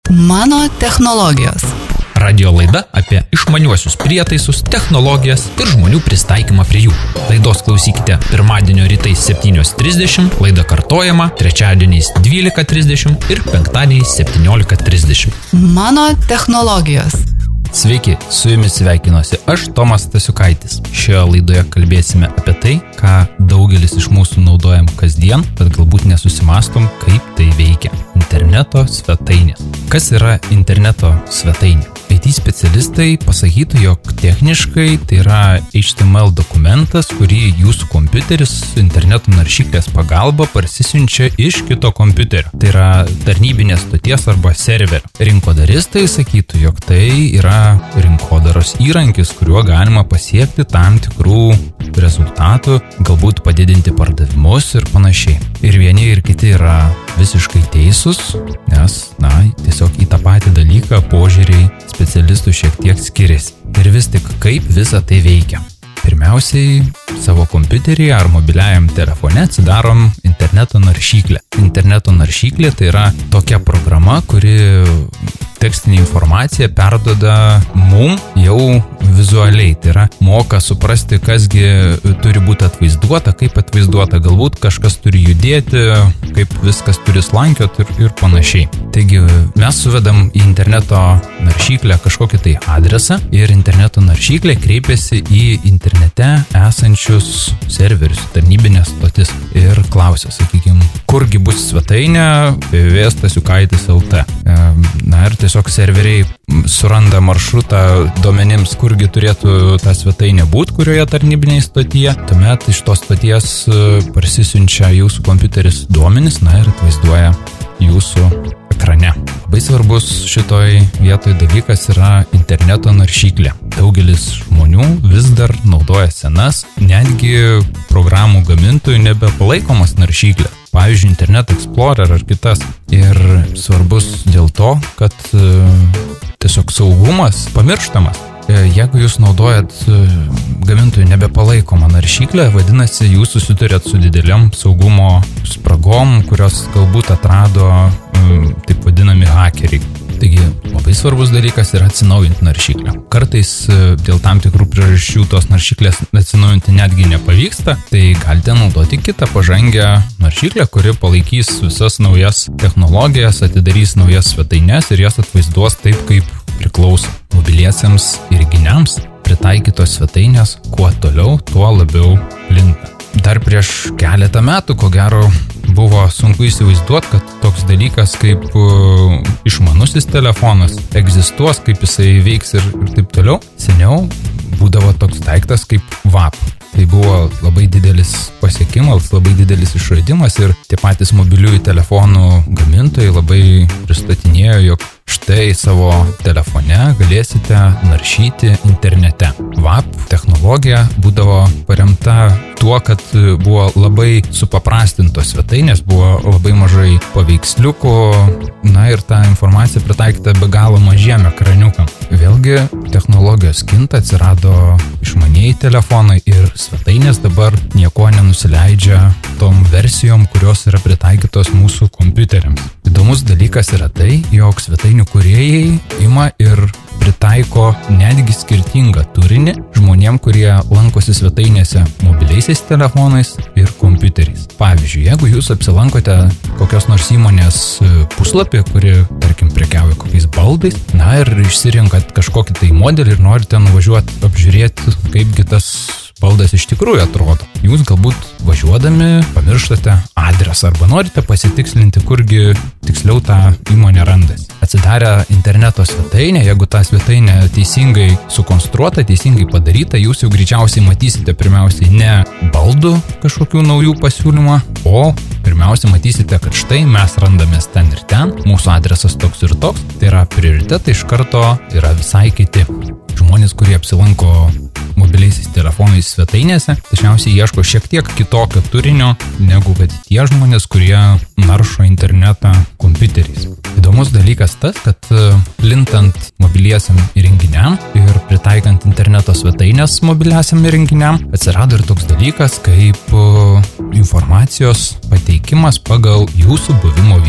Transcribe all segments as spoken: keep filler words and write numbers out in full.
Mano technologijos. Radio laida apie išmaniuosius prietaisus, technologijas ir žmonių pristaikymą prie jų. Laidos klausykite pirmadienio rytais septynios trisdešimt, laida kartojama trečiadieniais dvylika trisdešimt ir penktadieniais septyniolika trisdešimt. Mano technologijos. Sveiki, su jumis sveikinuosi aš, Tomas Stasiukaitis. Šioje laidoje kalbėsime apie tai, ką daugelis iš mūsų naudojam kasdien, bet galbūt nesusimastom, kaip tai veikia. Interneto svetainės. Kas yra interneto svetainė? I T specialistai pasakytų, jog techniškai tai yra H T M L dokumentas, kurį jūsų kompiuteris interneto naršyklės pagalba parsisiunčia iš kito kompiuterio. Tai yra tarnybinės stoties arba serverio. Rinkodaristai sakytų, jog tai yra rinkodaros įrankis, kuriuo galima pasiekti tam tikrų rezultatų, galbūt padidinti pardavimus ir panašiai. Ir vieni ir kiti yra visiškai teisūs, nes, na, tiesiog į tą patį dalyką požiūriai specialistų šiek tiek skiriasi. Ir vis tik kaip visa tai veikia. Pirmiausiai, savo kompiuteryje ar mobiliajam telefone atsidarom interneto naršyklę. Interneto naršyklė tai yra tokia programa, kuri tekstinė informacija perduoda mum jau vizualiai. Tai yra moka suprasti, kasgi turi būti atvaizduota, kaip atvaizduota, galbūt kažkas turi judėti, kaip viskas turi slankioti ir, ir panašiai. Taigi mes suvedam į interneto naršyklę kažkokį tai adresą ir interneto naršyklė kreipiasi į internete esančius serverius, tarnybinės stotis ir klausia, sakykime, kurgi bus svetainė w w w taškas stasiukaitis taškas l t. Na ir tiesiog serveriai suranda maršrutą duomenims, kurgi turėtų ta svetainė būti, kurioje tarnybinėje stotyje. Tuomet iš tos stoties parsisiunčia jūsų kompiuteris duomenis, na ir atvaizduoja jūsų ekrane. Labai svarbus šitoj vietoj dalykas yra interneto naršyklė. Daugelis žmonių vis dar naudoja senas, netgi programų gamintojų nebepalaikomas naršyklė. Pavyzdžiui, Internet Explorer ar kitas. Ir svarbus dėl to, kad tiesiog saugumas pamirštamas. Jeigu jūs naudojat gamintojų nebepalaikomą naršyklę, vadinasi, jūs susiduriat su dideliam saugumo spragom, kurios galbūt atrado taip vadinami hakeriai. Taigi, labai svarbus dalykas yra atsinaujinti naršyklę. Kartais dėl tam tikrų priežasčių tos naršyklės atsinaujinti netgi nepavyksta, tai galite naudoti kitą pažangę naršyklę, kuri palaikys visas naujas technologijas, atidarys naujas svetaines ir jas atvaizduos taip, kaip priklauso. Mobiliesiems įrenginiams pritaikytos svetainės kuo toliau, tuo labiau plinta. Dar prieš keletą metų, ko gero, buvo sunku įsivaizduoti, kad toks dalykas kaip uh, išmanusis telefonas egzistuos, kaip jisai veiks ir, ir taip toliau. Seniau būdavo toks daiktas kaip V A P. Tai buvo labai didelis pasiekimas, labai didelis išradimas ir tie patys mobiliųjų telefonų gamintojai labai pristatinėjo, jog štai savo telefone galėsite naršyti internete. V A P technologija būdavo paremta tuo, kad buvo labai supaprastintos svetainės, buvo labai mažai paveiksliukų, na ir ta informacija pritaikyta be galo mažiem ekraniukam. Vėlgi technologijos kinta, atsirado išmanieji telefonai ir svetainės dabar nieko nenusileidžia tom versijom, kurios yra pritaikytos mūsų kompiuteriams. Įdomus dalykas yra tai, jog svetainių kūrėjai ima ir pritaiko netgi skirtingą turinį žmonėm, kurie lankosi svetainėse mobiliaisiais telefonais ir kompiuteriais. Pavyzdžiui, jeigu jūs apsilankote kokios nors įmonės puslapį, kuri, tarkim, prekiauja kokiais baldais, na ir išsirinkat kažkokį tai modelį ir norite nuvažiuoti apžiūrėti, kaipgi tas baldas iš tikrųjų atrodo. Jūs galbūt važiuodami pamirštate adresą arba norite pasitikslinti, kurgi tiksliau tą įmonę randasi. Atsidarę interneto svetainę, jeigu ta svetainė teisingai sukonstruota, teisingai padaryta, jūs jau greičiausiai matysite pirmiausiai ne baldų kažkokių naujų pasiūlymą, o pirmiausia matysite, kad štai mes randamės ten ir ten, mūsų adresas toks ir toks, tai yra prioritetai iš karto yra visai kiti. Žmonės, kurie apsilanko mobiliaisiais telefonais svetainėse, dažniausiai ieško šiek tiek kitokio turinio, negu kad tie žmonės, kurie naršo internetą kompiuteriais. Įdomus dalykas tas, kad plintant mobiliesiam įrenginiam ir pritaikant interneto svetainės mobiliasiam įrenginiam, atsirado ir toks dalykas kaip informacijos pateikimas pagal jūsų buvimo vietą.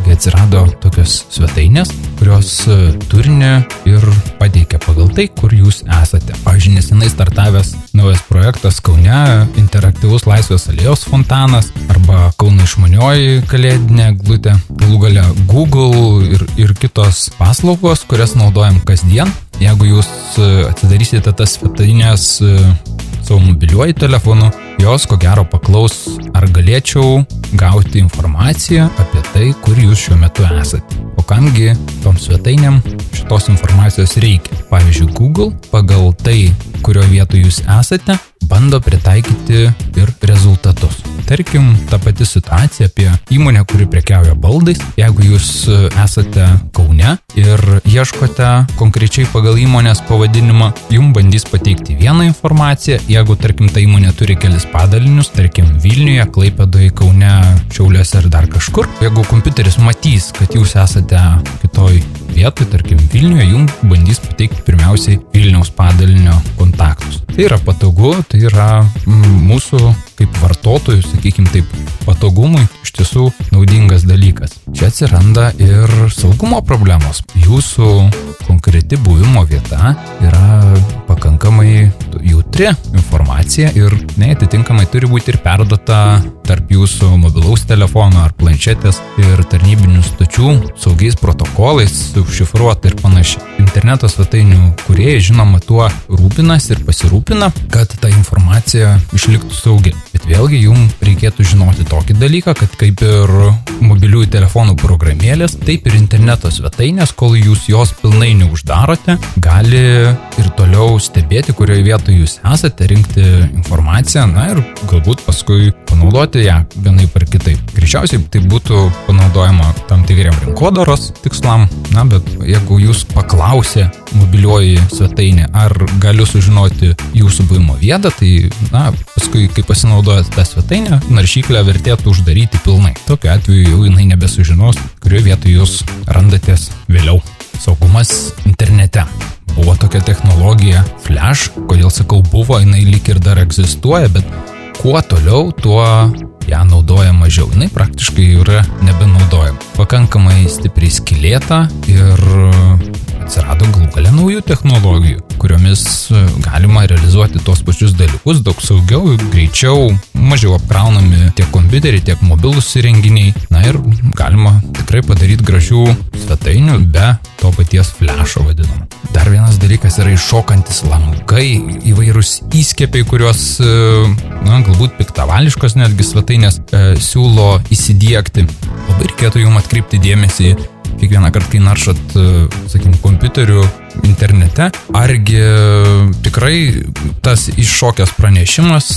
kai atsirado tokios svetainės, kurios turinį ir pateikia pagal tai, kur jūs esate. Pavyzdžiui, nesenai startavęs naujas projektas Kaune, interaktyvus Laisvės alėjos fontanas arba Kauno išmanioji kalėdinė eglutė, galų gale Google ir, ir kitos paslaugos, kurias naudojam kasdien. Jeigu jūs atsidarysite tas svetainės savo mobiliuoju telefonu, jos ko gero paklaus, ar galėčiau gauti informaciją apie tai, kur jūs šiuo metu esate. O kamgi tom svetainėm šitos informacijos reikia? Pavyzdžiui, Google pagal tai, kurio vietoje jūs esate, bando pritaikyti ir rezultatus. Tarkim, ta pati situacija apie įmonę, kuri prekiauja baldais. Jeigu jūs esate Kaune ir ieškote konkrečiai pagal įmonės pavadinimą, jums bandys pateikti vieną informaciją. Jeigu, tarkim, ta įmonė turi kelis padalinius, tarkim, Vilniuje, Klaipėdoje, Kaune, Šiauliuose ar dar kažkur, jeigu kompiuteris matys, kad jūs esate kitoj vietoj, tarkim, Vilniuje, jums bandys pateikti pirmiausiai Vilniaus padalinio kontaktus. Tai yra patogu, tai yra mūsų kaip vartotojų, sakykime taip, patogumui iš tiesų naudingas dalykas. Čia atsiranda ir saugumo problemos. Jūsų konkreti buvimo vieta yra pakankamai jautri informacija ir neatitinkamai turi būti ir perduota tarp jūsų mobilaus telefono ar planšetės ir tarnybinių stočių saugiais protokolais, užšifruota ir panašiai. Interneto svetainių kūrėjai, žinoma, tuo rūpinas ir pasirūpina, kad ta informacija išliktų saugi. Bet vėlgi jums reikėtų žinoti tokį dalyką, kad kaip ir mobiliųjų telefonų programėlės, taip ir interneto svetainės, kol jūs jos pilnai neuždarote, gali ir toliau stebėti, kurioje vietoje jūs esate, rinkti informaciją, na ir galbūt paskui panaudoti ją vienaip ar kitaip. Greičiausiai tai būtų panaudojama tam tikriam rinkodaros tikslam, na bet jeigu jūs paklausė mobilioji svetainė, ar galiu sužinoti jūsų buvimo vietą, tai na, paskui, kai pasinaudojate tą svetainę, naršyklę vertėtų uždaryti pilnai. Tokiu atveju jau jinai nebesužinos, kurioje vietoje jūs randatės vėliau. Saugumas internete. Buvo tokia technologija Flash, kodėl sakau buvo, jinai lyg ir dar egzistuoja, bet kuo toliau, tuo ją naudoja mažiau. Jinai praktiškai yra nebenaudojama. Pakankamai stipriai skylėta ir atsirado galų gale naujų technologijų, kuriomis galima realizuoti tos pačius dalykus daug saugiau, greičiau, mažiau apkraunami tiek kompiuteriai, tiek mobilūs įrenginiai. Na ir galima tikrai padaryti gražių svetainių be to paties flasho vadinamo. Dar vienas dalykas yra iššokantis langai, įvairūs įskiepiai, kuriuos, na, galbūt piktavališkos netgi svetainės e, siūlo įsidiegti. Labai reikėtų jums atkreipti dėmesį kiekvieną kartą, kai naršot, sakykime, kompiuteriu internete, argi tikrai tas iššokęs pranešimas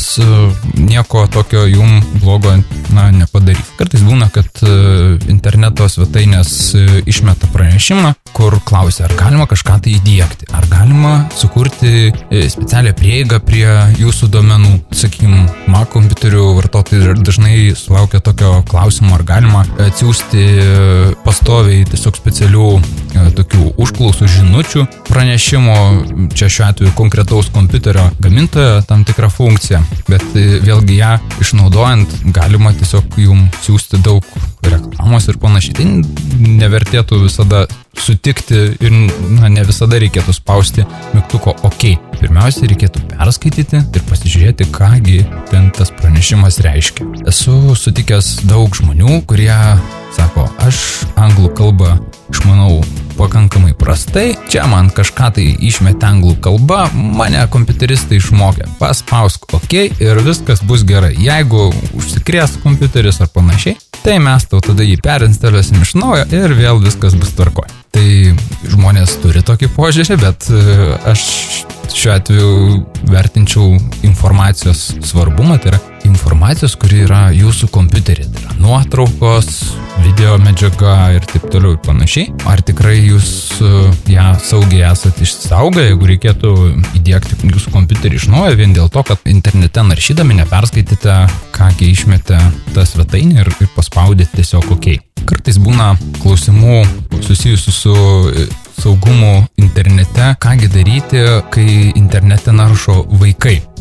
nieko tokio jum blogo, na, nepadarys. Kartais būna, kad interneto svetainės išmeta pranešimą, kur klausia, ar galima kažką tai įdiegti, ar galima sukurti specialią prieigą prie jūsų duomenų. Sakykime, Mac kompiuterių vartotojai dažnai sulaukia tokio klausimo, ar galima atsiųsti pastoviai tiesiog specialių tokių užklausų žinučių pranešimo, čia šiuo atveju konkretaus kompiuterio gamintojo tam tikrą funkciją, bet vėlgi ją išnaudojant galima tiesiog jums siūsti daug reklamos ir panašiai. Tai nevertėtų visada sutikti ir, na, ne visada reikėtų spausti mygtuko OK. Pirmiausia, reikėtų perskaityti ir pasižiūrėti, kągi ten tas pranešimas reiškia. Esu sutikęs daug žmonių, kurie sako, aš anglų kalbą išmanau pakankamai prastai, čia man kažką tai išmetė anglų kalba, mane kompiuteristai išmokė, paspausk OK ir viskas bus gerai. Jeigu užsikrės kompiuteris ar panašiai, tai mes tau tada jį perinstaliuosim iš naujo ir vėl viskas bus tvarkoj. Tai žmonės turi tokį požiūrį, bet aš šiuo atveju vertinčiau informacijos svarbumą, tai yra informacijos, kuri yra jūsų kompiuterį, tai yra nuotraukos, video medžiaga ir taip toliau ir panašiai. Ar tikrai jūs ją saugiai esate išsaugę, jeigu reikėtų įdiegti jūsų kompiuterį iš naujo, vien dėl to, kad internete naršydami neperskaitėte, kągi išmetė tą svetainę ir, ir paspaudėte tiesiog OK. Kartais būna klausimų susijusių su saugumu internete, kągi daryti, kai internete naršo vaikai.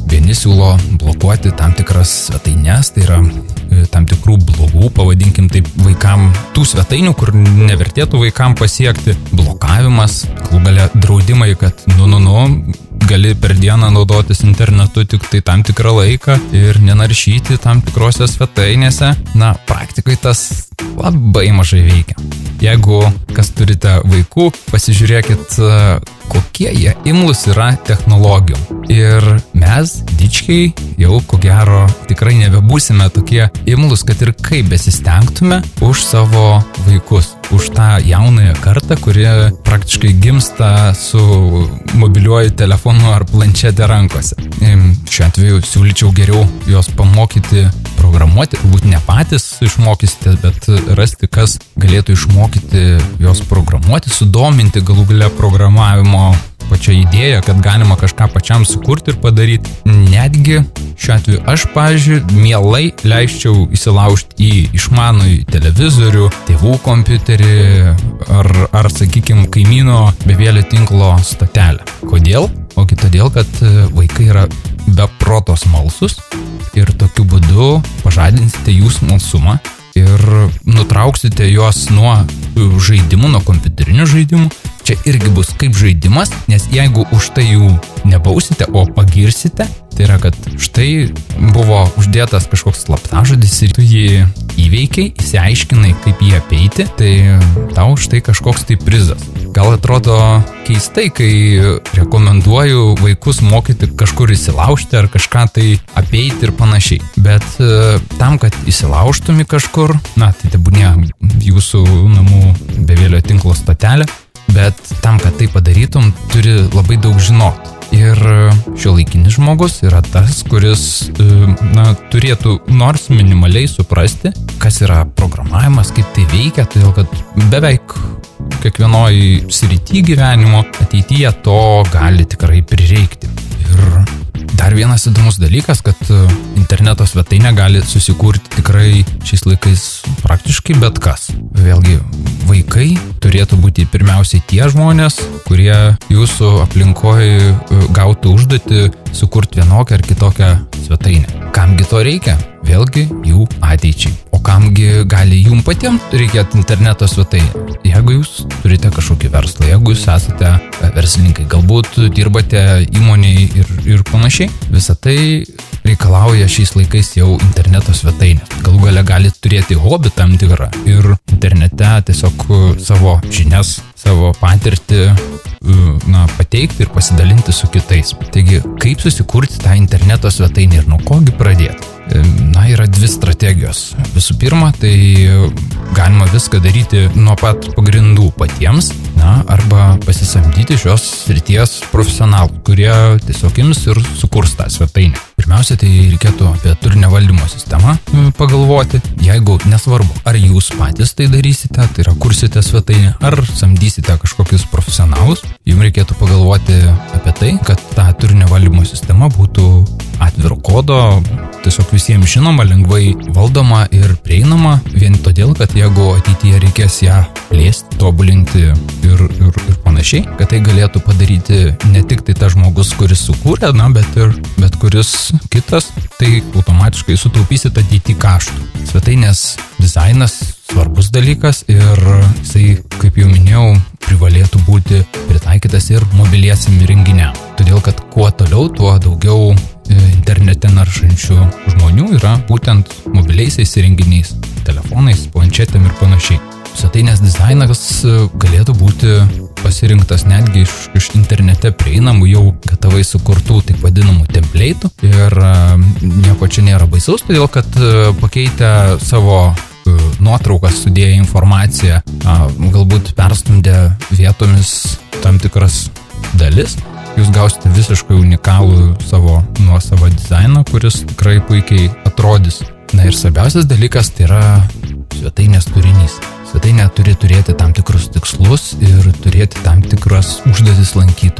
vieni siūlo blokuoti tam tikras svetaines, tai yra tam tikrų blogų, pavadinkim taip, vaikam tų svetainių, kur nevertėtų vaikam pasiekti, blokavimas, galų gale draudimai, kad nu, nu, nu, gali per dieną naudotis internetu tik tai tam tikrą laiką ir nenaršyti tam tikrose svetainėse. Na, praktikai tas labai mažai veikia. Jeigu kas turite vaikų, pasižiūrėkit, kokie jie imlus yra technologijų. Ir mes, dičkiai, jau ko gero tikrai nebebūsime tokie imlus, kad ir kaip besistengtume už savo vaikus, už tą jaunąją kartą, kuri praktiškai gimsta su mobiliuoju telefonu ar planšete rankose. Šiuo atveju siūlyčiau geriau juos pamokyti programuoti, galbūt ne patys išmokysite, bet rasti, kas galėtų išmokyti juos programuoti, sudominti galų gale programavimo pačią idėją, kad galima kažką pačiam sukurti ir padaryti. Netgi šiuo atveju aš, pavyzdžiui, mielai leisčiau įsilaužti į išmanųjį televizorių, tėvų kompiuterį ar, ar sakykime, kaimyno bevėlio tinklo stotelę. Kodėl? Ogi todėl, kad vaikai yra be proto smalsus ir tokiu būdu pažadinsite jų smalsumą ir nutrauksite juos nuo žaidimų, nuo kompiuterinių žaidimų. Čia irgi bus kaip žaidimas, nes jeigu už tai jų nebausite, o pagirsite, tai yra, kad štai buvo uždėtas kažkoks slaptažodis ir tu jį įveikiai, įsiaiškinai, kaip jį apeiti, tai tau štai kažkoks tai prizas. Gal atrodo keistai, kai rekomenduoju vaikus mokyti kažkur įsilaužti ar kažką tai apeiti ir panašiai. Bet tam, kad įsilaužtum į kažkur, na, tai tebūnė jūsų namų bevėlio tinklo stotelė, bet tam, kad tai padarytum, turi labai daug žinoti. Ir šiuolaikinis žmogus yra tas, kuris, na, turėtų nors minimaliai suprasti, kas yra programavimas, kaip tai veikia, todėl kad beveik kiekvienoj srity gyvenimo ateityje to gali tikrai prireikti. Ir dar vienas įdomus dalykas, kad interneto svetainę gali susikurti tikrai šiais laikais praktiškai bet kas. Vėlgi, vaikai turėtų būti pirmiausiai tie žmonės, kurie jūsų aplinkoje gautų užduotį sukurti vienokią ar kitokią svetainę. Kamgi to reikia? Vėlgi jų ateičiai. O kamgi gali jum patiems reikėti interneto svetainę? Jeigu jūs turite kažkokį verslą, jeigu jūs esate verslininkai, galbūt dirbate įmonėje ir, ir panašiai, visą tai reikalauja šiais laikais jau interneto svetainę. Galų gale galite turėti hobį tam tikrą ir internete tiesiog savo žinias, savo patirtį na, pateikti ir pasidalinti su kitais. Taigi, kaip susikurti tą interneto svetainę ir nuo kogi pradėti? Na, yra dvi strategijos. Visų pirma, tai galima viską daryti nuo pat pagrindų patiems, na, arba pasisamdyti šios srities profesionalų, kurie tiesiog ims ir sukurs tą svetainę. Pirmiausia, tai reikėtų apie turinio valdymo sistemą pagalvoti. Jeigu nesvarbu, ar jūs patys tai darysite, tai yra kursite svetainę, ar samdysite kažkokius profesionalus, jums reikėtų pagalvoti apie tai, kad ta turinio valdymo sistema būtų atviro kodo, tiesiog visiems žinoma, lengvai valdoma ir prieinama, vien todėl, kad jeigu ateityje reikės ją plėsti, tobulinti ir, ir, ir panašiai, kad tai galėtų padaryti ne tik tai tas žmogus, kuris sukūrė, na, bet ir bet kuris kitas, tai automatiškai sutaupysite ateity kaštų. Svetainės dizainas svarbus dalykas ir jisai, kaip jau minėjau, privalėtų būti pritaikytas ir mobiliesiem įrenginiam. Todėl, kad kuo toliau, tuo daugiau internete naršančių žmonių yra būtent mobiliaisiais įrenginiais, telefonais, planšetėm ir panašiai. Svetainės dizainas galėtų būti pasirinktas netgi iš, iš internete prieinamų jau gatavai sukurtų taip vadinamų templeitų ir nieko čia nėra baisaus, todėl kad pakeitę savo nuotraukas, sudėję informaciją, galbūt perstumdė vietomis tam tikras dalis, jūs gausite visiškai unikalų savo nuosavą dizainą, kuris tikrai puikiai atrodys. Na ir svarbiausias dalykas tai yra svetainės turinys. Svetainė turi turėti tam tikrus tikslus ir turėti tam tikras užduotis lankytojui.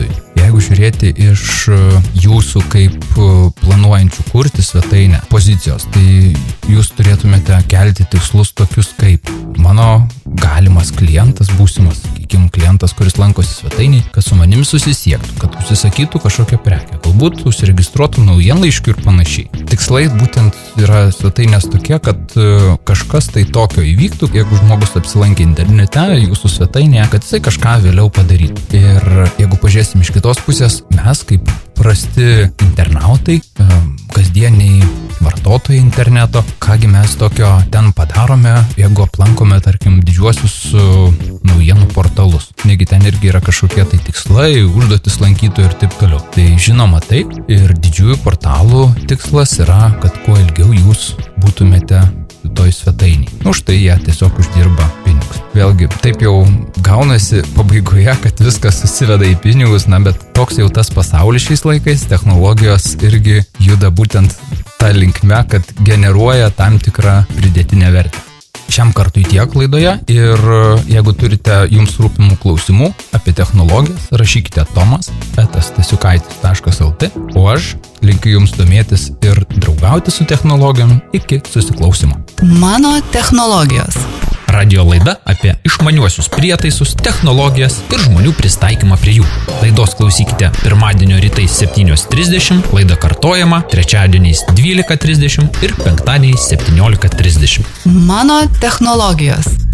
jeigu žiūrėti iš jūsų kaip planuojančių kurti svetainę pozicijos, tai jūs turėtumėte kelti tikslus tokius kaip mano galimas klientas, būsimas, sakykim, klientas, kuris lankosi svetainiai, kad su manim susisiektų, kad užsisakytų kažkokią prekę, galbūt užsiregistruotų naujienlaiškių ir panašiai. Tikslai būtent yra svetainės tokie, kad kažkas tai tokio įvyktų, jeigu žmogus apsilankė internete, jūsų svetainėje, kad jisai kažką vėliau padarytų. Ir jeigu pažiūrėsim iš kitos pusės, mes kaip prasti internautai, kasdieniai vartotojai interneto, kągi mes tokio ten padarome, jeigu aplankome, tarkim, didžiuosius naujienų portalus. Negi ten irgi yra kažkokie tai tikslai, užduotis lankytojų ir taip toliau. Tai žinoma taip, ir didžiųjų portalų tikslas yra, kad kuo ilgiau jūs būtumėte toj svetainiai. Už tai jie tiesiog uždirba pinigus. Vėlgi, taip jau gaunasi pabaigoje, kad viskas susiveda į pinigus, na, bet toks jau tas pasaulis šiais laikais, technologijos irgi juda būtent tą linkme, kad generuoja tam tikrą pridėtinę vertę. Šiam kartui tiek laidoje ir jeigu turite jums rūpimų klausimų apie technologijas, rašykite tomas eta stasiukaitis taškas lt, o aš linkiu jums domėtis ir draugauti su technologijom. Iki susiklausimo. Mano technologijos. Radio laida apie išmaniuosius prietaisus, technologijas ir žmonių pristaikymą prie jų. Laidos klausykite pirmadienio rytais septynios trisdešimt, laida kartojama trečiadieniais dvylika trisdešimt ir penktadieniais septyniolika trisdešimt. Mano technologijos.